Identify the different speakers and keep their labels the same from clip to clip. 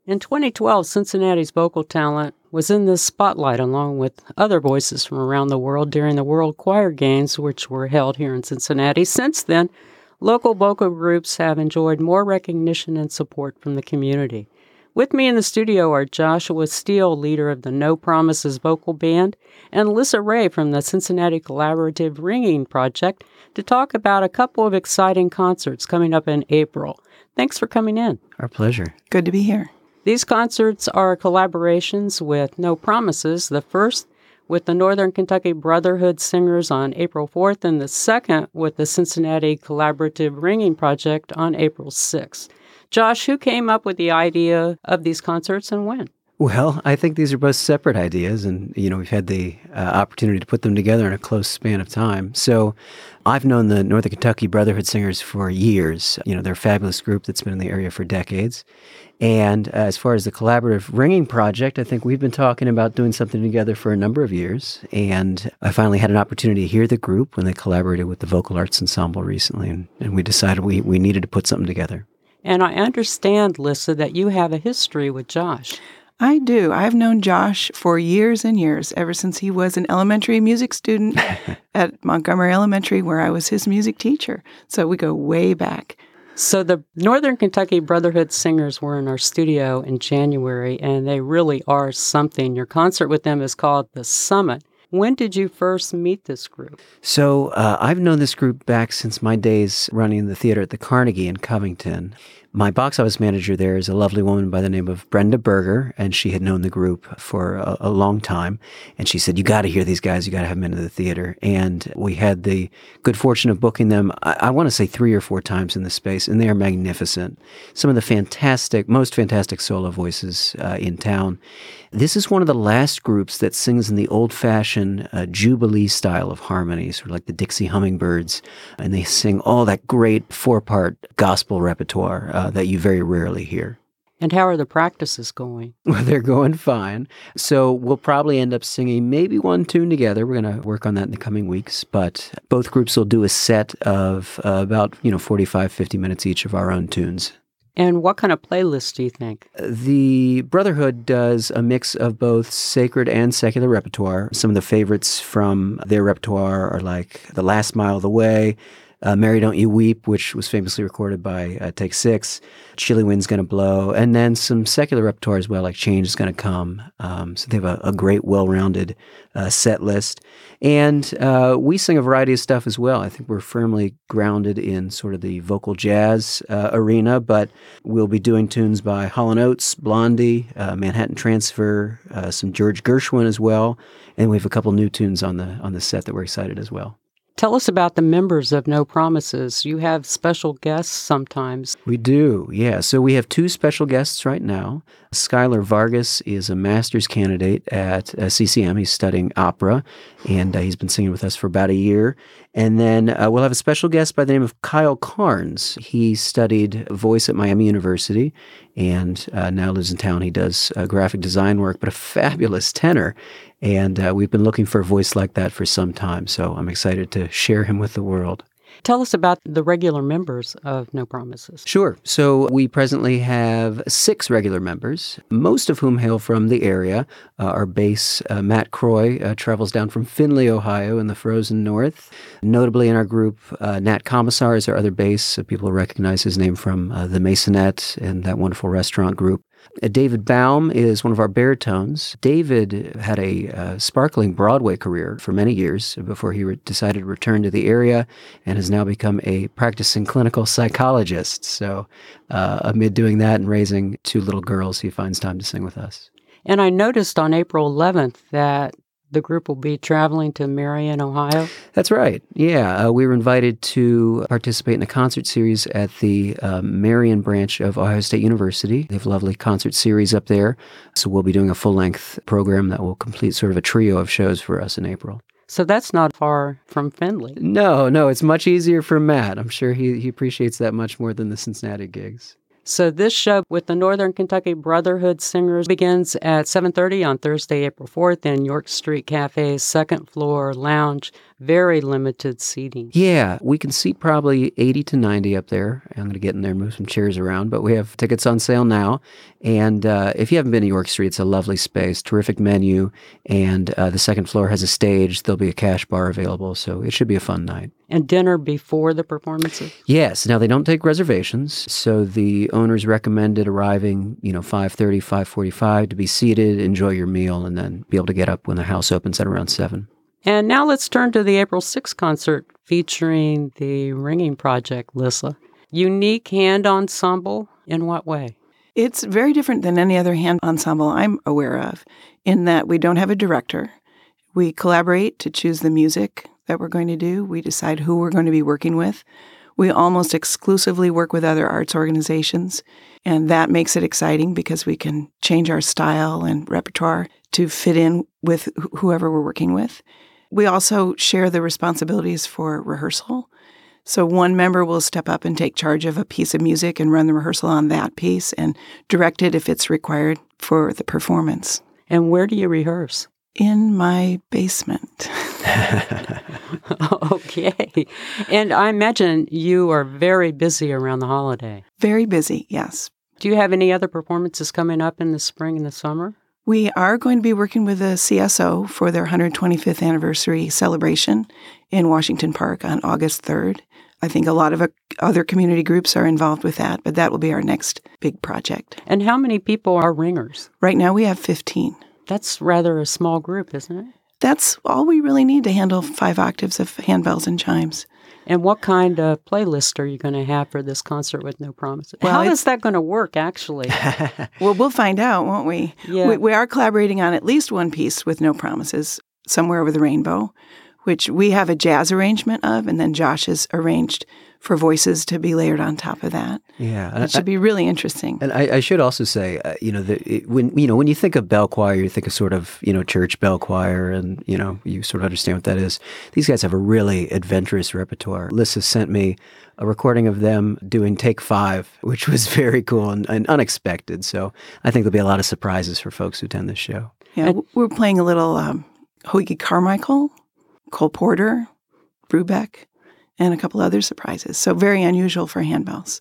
Speaker 1: In 2012, Cincinnati's vocal talent was in the spotlight along with other voices from around the world during the World Choir Games, which were held here in Cincinnati. Since then, local vocal groups have enjoyed more recognition and support from the community. With me in the studio are Joshua Steele, leader of the No Promises Vocal Band, and Lissa Ray from the Cincinnati Collaborative Ringing Project to talk about a couple of exciting concerts coming up in April. Thanks for coming in.
Speaker 2: Our pleasure.
Speaker 3: Good to be here.
Speaker 1: These concerts are collaborations with No Promises, the first with the Northern Kentucky Brotherhood Singers on April 4th, and the second with the Cincinnati Collaborative Ringing Project on April 6th. Josh, who came up with the idea of these concerts and when?
Speaker 2: Well, I think these are both separate ideas, and, we've had the opportunity to put them together in a close span of time. So I've known the Northern Kentucky Brotherhood Singers for years. They're a fabulous group that's been in the area for decades. And as far as the Collaborative Ringing Project, I think we've been talking about doing something together for a number of years. And I finally had an opportunity to hear the group when they collaborated with the Vocal Arts Ensemble recently, and we decided we needed to put something together.
Speaker 1: And I understand, Lissa, that you have a history with Josh.
Speaker 3: I do. I've known Josh for years and years, ever since he was an elementary music student at Montgomery Elementary, where I was his music teacher. So we go way back.
Speaker 1: So the Northern Kentucky Brotherhood Singers were in our studio in January, and they really are something. Your concert with them is called The Summit. When did you first meet this group?
Speaker 2: So I've known this group back since my days running the theater at the Carnegie in Covington. My box office manager there is a lovely woman by the name of Brenda Berger, and she had known the group for a long time. And she said, "You got to hear these guys. You got to have them into the theater." And we had the good fortune of booking them, I want to say 3 or 4 times in the space, and they are magnificent. Some of the most fantastic solo voices in town. This is one of the last groups that sings in the old-fashioned Jubilee style of harmony, sort of like the Dixie Hummingbirds, and they sing all that great 4-part gospel repertoire that you very rarely hear.
Speaker 1: And how are the practices going?
Speaker 2: Well, they're going fine. So we'll probably end up singing maybe one tune together. We're going to work on that in the coming weeks. But both groups will do a set of about 45, 50 minutes each of our own tunes.
Speaker 1: And what kind of playlist do you think?
Speaker 2: The Brotherhood does a mix of both sacred and secular repertoire. Some of the favorites from their repertoire are like The Last Mile of the Way, Mary Don't You Weep, which was famously recorded by Take Six, Chilly Wind's Gonna Blow, and then some secular repertoire as well, like Change Is Gonna Come. So they have a great, well-rounded set list. And we sing a variety of stuff as well. I think we're firmly grounded in sort of the vocal jazz arena, but we'll be doing tunes by Hall & Oates, Blondie, Manhattan Transfer, some George Gershwin as well, and we have a couple new tunes on the set that we're excited as well.
Speaker 1: Tell us about the members of No Promises. You have special guests sometimes.
Speaker 2: We do, yeah. So we have 2 special guests right now. Skylar Vargas is a master's candidate at CCM. He's studying opera, and he's been singing with us for about a year. And then we'll have a special guest by the name of Kyle Carnes. He studied voice at Miami University and now lives in town. He does graphic design work, but a fabulous tenor. And we've been looking for a voice like that for some time, so I'm excited to share him with the world.
Speaker 1: Tell us about the regular members of No Promises.
Speaker 2: Sure. So we presently have 6 regular members, most of whom hail from the area. Our bass, Matt Croy, travels down from Findlay, Ohio in the frozen north. Notably in our group, Nat Commissar is our other bass. People recognize his name from The Masonette and that wonderful restaurant group. David Baum is one of our baritones. David had a sparkling Broadway career for many years before he decided to return to the area and has now become a practicing clinical psychologist. So amid doing that and raising 2 little girls, he finds time to sing with us.
Speaker 1: And I noticed on April 11th that the group will be traveling to Marion, Ohio.
Speaker 2: That's right. Yeah, we were invited to participate in a concert series at the Marion branch of Ohio State University. They have a lovely concert series up there. So we'll be doing a full-length program that will complete sort of a trio of shows for us in April.
Speaker 1: So that's not far from Findlay.
Speaker 2: No, it's much easier for Matt. I'm sure he appreciates that much more than the Cincinnati gigs.
Speaker 1: So this show with the Northern Kentucky Brotherhood Singers begins at 7:30 on Thursday, April 4th in York Street Cafe's second floor lounge. Very limited seating.
Speaker 2: Yeah, we can seat probably 80 to 90 up there. I'm going to get in there and move some chairs around, but we have tickets on sale now. And if you haven't been to York Street, it's a lovely space, terrific menu, and the second floor has a stage. There'll be a cash bar available, so it should be a fun night.
Speaker 1: And dinner before the performances?
Speaker 2: Yes. Now, they don't take reservations, so the owners recommended arriving, 5:30, 5:45 to be seated, enjoy your meal, and then be able to get up when the house opens at around 7.
Speaker 1: And now let's turn to the April 6th concert featuring the Ringing Project, Lissa. Unique hand ensemble, in what way?
Speaker 3: It's very different than any other hand ensemble I'm aware of, in that we don't have a director. We collaborate to choose the music that we're going to do. We decide who we're going to be working with. We almost exclusively work with other arts organizations, and that makes it exciting because we can change our style and repertoire to fit in with whoever we're working with. We also share the responsibilities for rehearsal. So one member will step up and take charge of a piece of music and run the rehearsal on that piece and direct it if it's required for the performance.
Speaker 1: And where do you rehearse?
Speaker 3: In my basement.
Speaker 1: Okay. And I imagine you are very busy around the holiday.
Speaker 3: Very busy, yes.
Speaker 1: Do you have any other performances coming up in the spring and the summer?
Speaker 3: We are going to be working with the CSO for their 125th anniversary celebration in Washington Park on August 3rd. I think a lot of other community groups are involved with that, but that will be our next big project.
Speaker 1: And how many people are ringers?
Speaker 3: Right now we have 15.
Speaker 1: That's rather a small group, isn't it?
Speaker 3: That's all we really need to handle 5 octaves of handbells and chimes.
Speaker 1: And what kind of playlist are you going to have for this concert with No Promises?
Speaker 3: Well,
Speaker 1: how is that going to work, actually?
Speaker 3: Well, we'll find out, won't we?
Speaker 1: Yeah.
Speaker 3: We are collaborating on at least one piece with No Promises, Somewhere Over the Rainbow, which we have a jazz arrangement of, and then Josh has arranged for voices to be layered on top of that.
Speaker 2: Yeah.
Speaker 3: It should be really interesting.
Speaker 2: And I should also say, when you think of bell choir, you think of sort of, church bell choir, and, you sort of understand what that is. These guys have a really adventurous repertoire. Lissa sent me a recording of them doing Take 5, which was very cool and unexpected. So I think there'll be a lot of surprises for folks who attend this show.
Speaker 3: Yeah, we're playing a little Hoagie Carmichael, Cole Porter, Brubeck, and a couple other surprises. So very unusual for handbells.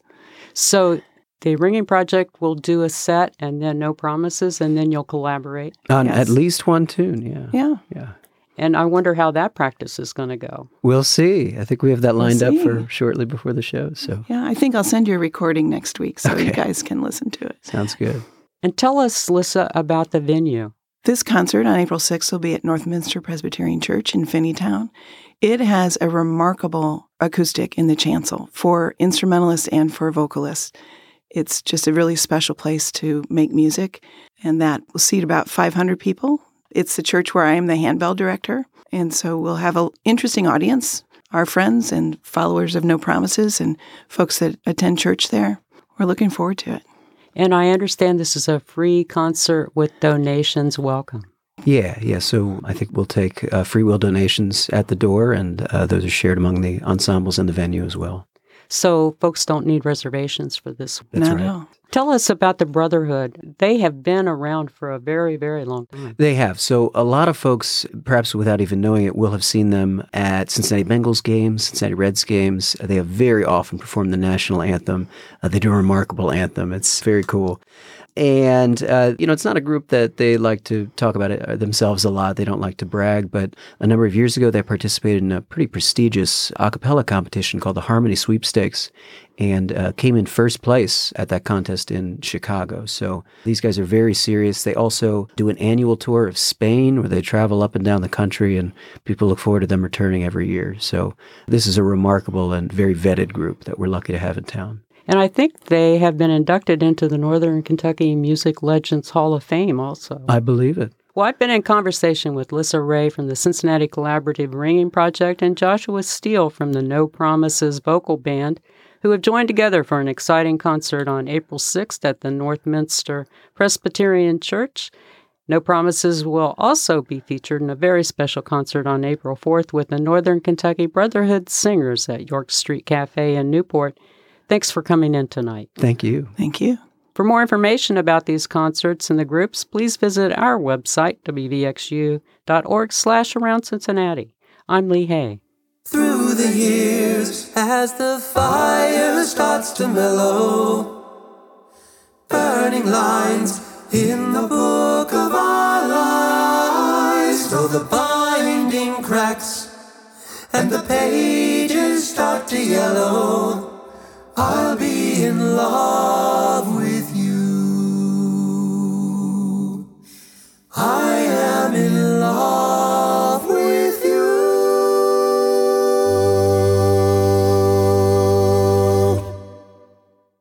Speaker 1: So the Ringing Project will do a set and then No Promises, and then you'll collaborate?
Speaker 2: On
Speaker 3: Yes.
Speaker 2: at least one tune, yeah.
Speaker 3: Yeah.
Speaker 1: And I wonder how that practice is going to go.
Speaker 2: We'll see. I think we have that lined up
Speaker 3: see.
Speaker 2: for shortly before the show. So
Speaker 3: Yeah, I think I'll send you a recording next week so you
Speaker 2: Okay.
Speaker 3: guys can listen to it.
Speaker 2: sounds good.
Speaker 1: And tell us, Lissa, about the venue.
Speaker 3: This concert on April 6th will be at Northminster Presbyterian Church in Finneytown. It has a remarkable acoustic in the chancel for instrumentalists and for vocalists. It's just a really special place to make music, and that will seat about 500 people. It's the church where I am the handbell director, and so we'll have an interesting audience, our friends and followers of No Promises and folks that attend church there. We're looking forward to it.
Speaker 1: And I understand this is a free concert with donations welcome.
Speaker 2: Yeah. So I think we'll take free will donations at the door, and those are shared among the ensembles in the venue as well.
Speaker 1: So folks don't need reservations for this.
Speaker 2: That's
Speaker 3: Not
Speaker 2: right.
Speaker 3: at all.
Speaker 1: Tell us about the Brotherhood. They have been around for a very, very long time.
Speaker 2: They have. So a lot of folks, perhaps without even knowing it, will have seen them at Cincinnati Bengals games, Cincinnati Reds games. They have very often performed the national anthem. They do a remarkable anthem. It's very cool. And, it's not a group that they like to talk about it themselves a lot. They don't like to brag. But a number of years ago, they participated in a pretty prestigious a cappella competition called the Harmony Sweepstakes and came in first place at that contest in Chicago. So these guys are very serious. They also do an annual tour of Spain where they travel up and down the country, and people look forward to them returning every year. So this is a remarkable and very vetted group that we're lucky to have in town.
Speaker 1: And I think they have been inducted into the Northern Kentucky Music Legends Hall of Fame also.
Speaker 2: I believe it.
Speaker 1: Well, I've been in conversation with Lissa Ray from the Cincinnati Collaborative Ringing Project and Joshua Steele from the No Promises Vocal Band, who have joined together for an exciting concert on April 6th at the Northminster Presbyterian Church. No Promises will also be featured in a very special concert on April 4th with the Northern Kentucky Brotherhood Singers at York Street Cafe in Newport. Thanks for coming in tonight.
Speaker 2: Thank you.
Speaker 3: Thank you.
Speaker 1: For more information about these concerts and the groups, please visit our website, wvxu.org/Around Cincinnati. I'm Lee Hay.
Speaker 4: Through the years, as the fire starts to mellow, burning lines in the book of our lives, though the binding cracks and the pages start to yellow, I'll be in love.